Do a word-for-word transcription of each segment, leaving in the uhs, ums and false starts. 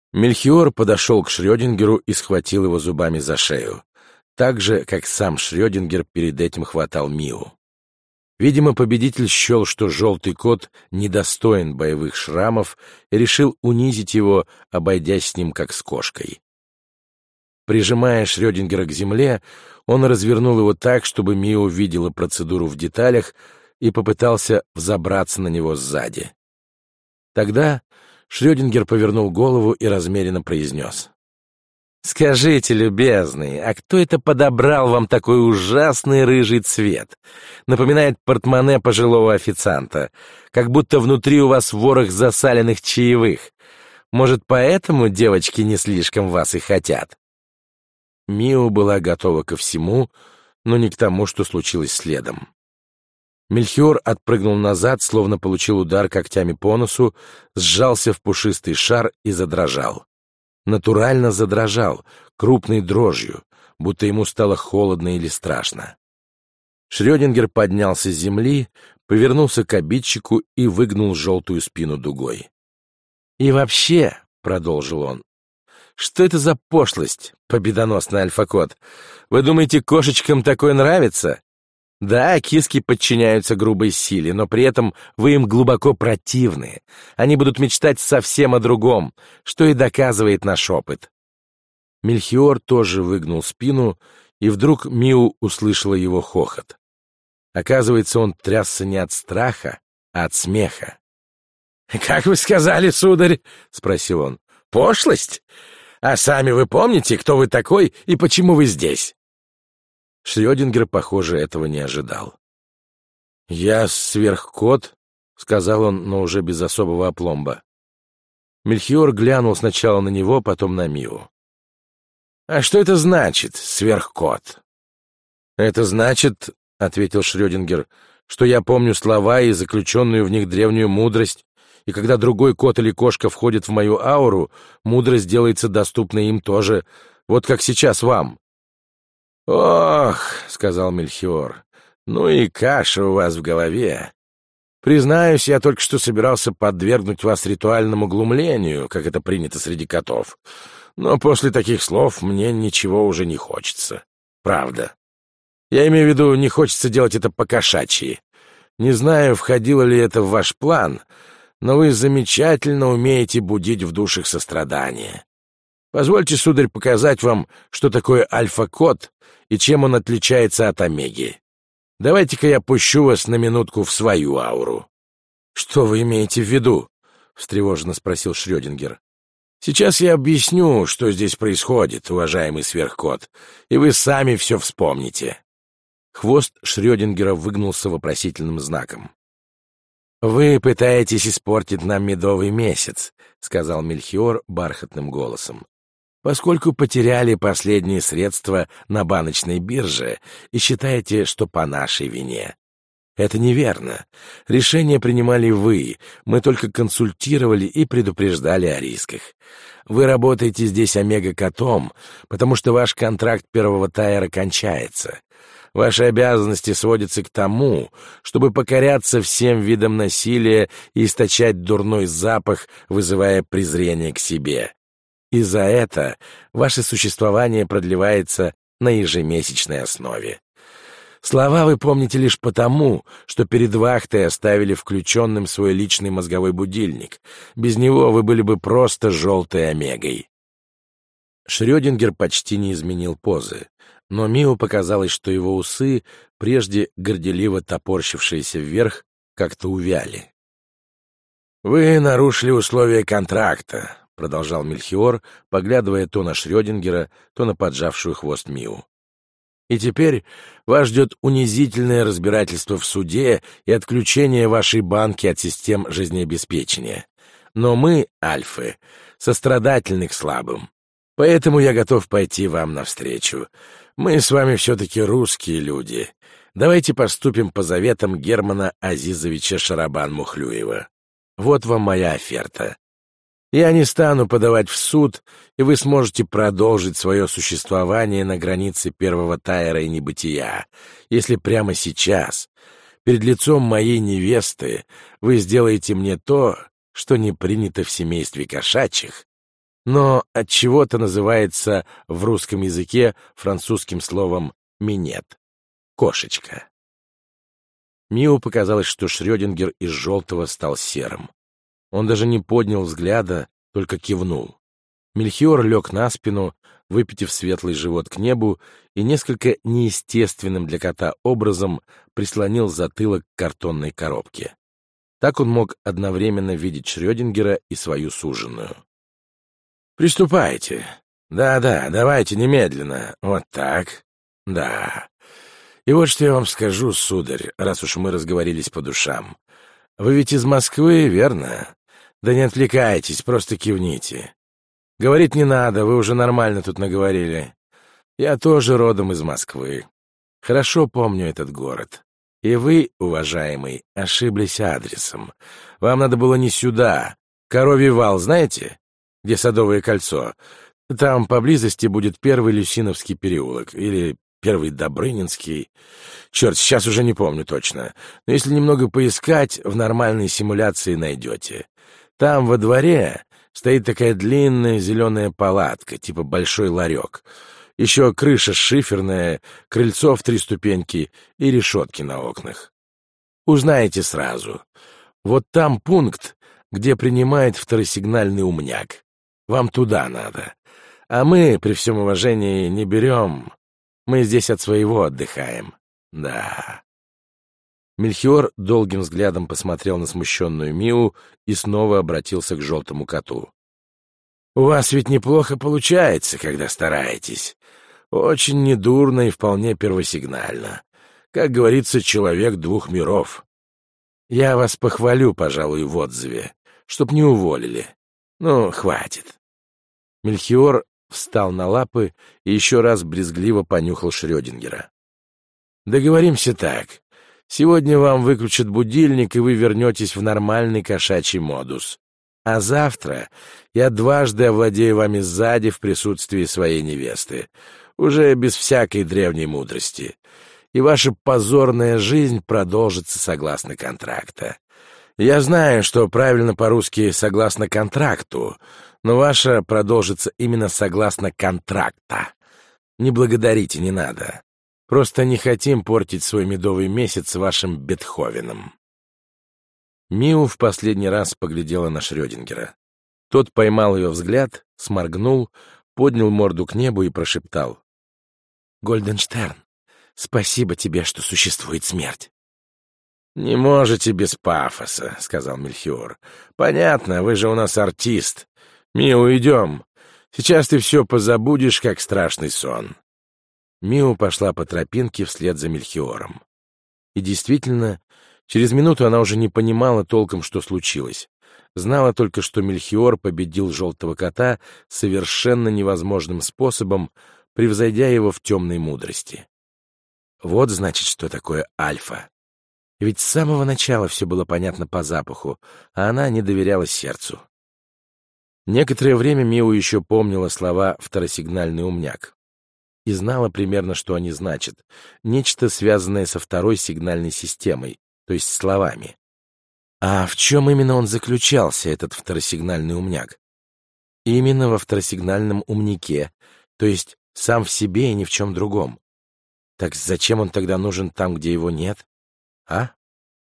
Мельхиор подошел к Шрёдингеру и схватил его зубами за шею, так же, как сам Шрёдингер перед этим хватал Миу. Видимо, победитель счел, что желтый кот недостоин боевых шрамов, и решил унизить его, обойдясь с ним как с кошкой. Прижимая Шрёдингера к земле, он развернул его так, чтобы Миу видела процедуру в деталях, и попытался взобраться на него сзади. Тогда Шрёдингер повернул голову и размеренно произнес: «Скажите, любезный, а кто это подобрал вам такой ужасный рыжий цвет? Напоминает портмоне пожилого официанта, как будто внутри у вас ворох засаленных чаевых. Может, поэтому девочки не слишком вас и хотят?» Миу была готова ко всему, но не к тому, что случилось следом. Мельхиор отпрыгнул назад, словно получил удар когтями по носу, сжался в пушистый шар и задрожал. Натурально задрожал, крупной дрожью, будто ему стало холодно или страшно. Шрёдингер поднялся с земли, повернулся к обидчику и выгнул желтую спину дугой. «И вообще», — продолжил он, — «что это за пошлость, победоносный альфа-кот? Вы думаете, кошечкам такое нравится? Да, киски подчиняются грубой силе, но при этом вы им глубоко противны. Они будут мечтать совсем о другом, что и доказывает наш опыт». Мельхиор тоже выгнул спину, и вдруг Миу услышала его хохот. Оказывается, он трясся не от страха, а от смеха. «Как вы сказали, сударь?» — спросил он. «Пошлость? А сами вы помните, кто вы такой и почему вы здесь?» Шрёдингер, похоже, этого не ожидал. «Я сверхкот», — сказал он, но уже без особого опломба. Мельхиор глянул сначала на него, потом на Миу. «А что это значит, сверхкот?» «Это значит, — ответил Шрёдингер, — что я помню слова и заключенную в них древнюю мудрость, и когда другой кот или кошка входит в мою ауру, мудрость делается доступной им тоже, вот как сейчас вам». «Ох, — сказал Мельхиор, — ну и каша у вас в голове. Признаюсь, я только что собирался подвергнуть вас ритуальному глумлению, как это принято среди котов, но после таких слов мне ничего уже не хочется. Правда. Я имею в виду, не хочется делать это по-кошачьи. Не знаю, входило ли это в ваш план, но вы замечательно умеете будить в душах сострадание. Позвольте, сударь, показать вам, что такое альфа-кот и чем он отличается от омеги. Давайте-ка я пущу вас на минутку в свою ауру». «Что вы имеете в виду?» — встревоженно спросил Шрёдингер. «Сейчас я объясню, что здесь происходит, уважаемый сверхкот, и вы сами все вспомните». Хвост Шрёдингера выгнулся вопросительным знаком. «Вы пытаетесь испортить нам медовый месяц», — сказал Мельхиор бархатным голосом, «поскольку потеряли последние средства на баночной бирже и считаете, что по нашей вине. Это неверно. Решение принимали вы, мы только консультировали и предупреждали о рисках. Вы работаете здесь омега-котом, потому что ваш контракт первого тайра кончается. Ваши обязанности сводятся к тому, чтобы покоряться всем видам насилия и источать дурной запах, вызывая презрение к себе. И за это ваше существование продлевается на ежемесячной основе. Слова вы помните лишь потому, что перед вахтой оставили включенным свой личный мозговой будильник. Без него вы были бы просто желтой омегой». Шрёдингер почти не изменил позы, но Миу показалось, что его усы, прежде горделиво топорщившиеся вверх, как-то увяли. «Вы нарушили условия контракта», — продолжал Мельхиор, поглядывая то на Шрёдингера, то на поджавшую хвост Миу. «И теперь вас ждет унизительное разбирательство в суде и отключение вашей банки от систем жизнеобеспечения. Но мы, альфы, сострадательны к слабым, поэтому я готов пойти вам навстречу. Мы с вами все-таки русские люди. Давайте поступим по заветам Германа Азизовича Шарабан-Мухлюева. Вот вам моя оферта. Я не стану подавать в суд, и вы сможете продолжить свое существование на границе первого тайра и небытия, если прямо сейчас, перед лицом моей невесты, вы сделаете мне то, что не принято в семействе кошачьих, но отчего-то называется в русском языке французским словом «минет» — кошечка. Миу показалось, что Шрёдингер из желтого стал серым. Он даже не поднял взгляда, только кивнул. Мельхиор лег на спину, выпитив светлый живот к небу, и несколько неестественным для кота образом прислонил затылок к картонной коробке. Так он мог одновременно видеть Шрёдингера и свою суженую. «Приступайте. Да-да, давайте немедленно. Вот так. Да. И вот что я вам скажу, сударь, раз уж мы разговорились по душам. Вы ведь из Москвы, верно? Да не отвлекайтесь, просто кивните. Говорить не надо, вы уже нормально тут наговорили. Я тоже родом из Москвы. Хорошо помню этот город. И вы, уважаемый, ошиблись адресом. Вам надо было не сюда. Коровий вал, знаете, где Садовое кольцо? Там поблизости будет первый Люсиновский переулок. Или первый Добрынинский. Черт, сейчас уже не помню точно. Но если немного поискать, в нормальной симуляции найдете. Там во дворе стоит такая длинная зеленая палатка, типа большой ларек. Еще крыша шиферная, крыльцо в три ступеньки и решетки на окнах. Узнаете сразу. Вот там пункт, где принимает второсигнальный умняк. Вам туда надо. А мы, при всем уважении, не берем. Мы здесь от своего отдыхаем. Да. Мельхиор долгим взглядом посмотрел на смущенную Миу и снова обратился к желтому коту. «У вас ведь неплохо получается, когда стараетесь. Очень недурно и вполне первосигнально. Как говорится, человек двух миров. Я вас похвалю, пожалуй, в отзыве, чтоб не уволили. Ну, хватит». Мельхиор встал на лапы и еще раз брезгливо понюхал Шрёдингера. «Договоримся так. Сегодня вам выключат будильник, и вы вернетесь в нормальный кошачий модус. А завтра я дважды овладею вами сзади в присутствии своей невесты, уже без всякой древней мудрости, и ваша позорная жизнь продолжится согласно контракта. Я знаю, что правильно по-русски «согласно контракту», но ваша продолжится именно согласно контракта. Не благодарите, не надо. Просто не хотим портить свой медовый месяц вашим Бетховеном». Миу в последний раз поглядела на Шрёдингера. Тот поймал ее взгляд, сморгнул, поднял морду к небу и прошептал: «Гольденштерн, спасибо тебе, что существует смерть». «Не можете без пафоса», — сказал Мельхиор. «Понятно, вы же у нас артист. Миу, идем. Сейчас ты все позабудешь, как страшный сон». Миу пошла по тропинке вслед за Мельхиором. И действительно, через минуту она уже не понимала толком, что случилось. Знала только, что Мельхиор победил желтого кота совершенно невозможным способом, превзойдя его в темной мудрости. Вот, значит, что такое альфа. Ведь с самого начала все было понятно по запаху, а она не доверяла сердцу. Некоторое время Миу еще помнила слова «второсигнальный умняк» и знала примерно, что они значат. Нечто, связанное со второй сигнальной системой, то есть словами. А в чем именно он заключался, этот второсигнальный умняк? Именно во второсигнальном умняке, то есть сам в себе и ни в чем другом. Так зачем он тогда нужен там, где его нет? А?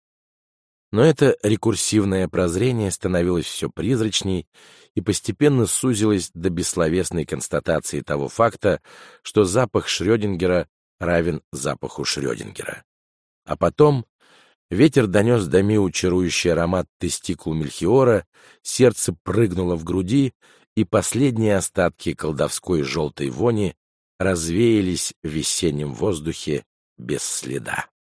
Но это рекурсивное прозрение становилось все призрачней и постепенно сузилось до бессловесной констатации того факта, что запах Шрёдингера равен запаху Шрёдингера. А потом ветер донес до Миу чарующий аромат тестикул Мельхиора, сердце прыгнуло в груди, и последние остатки колдовской желтой вони развеялись в весеннем воздухе без следа.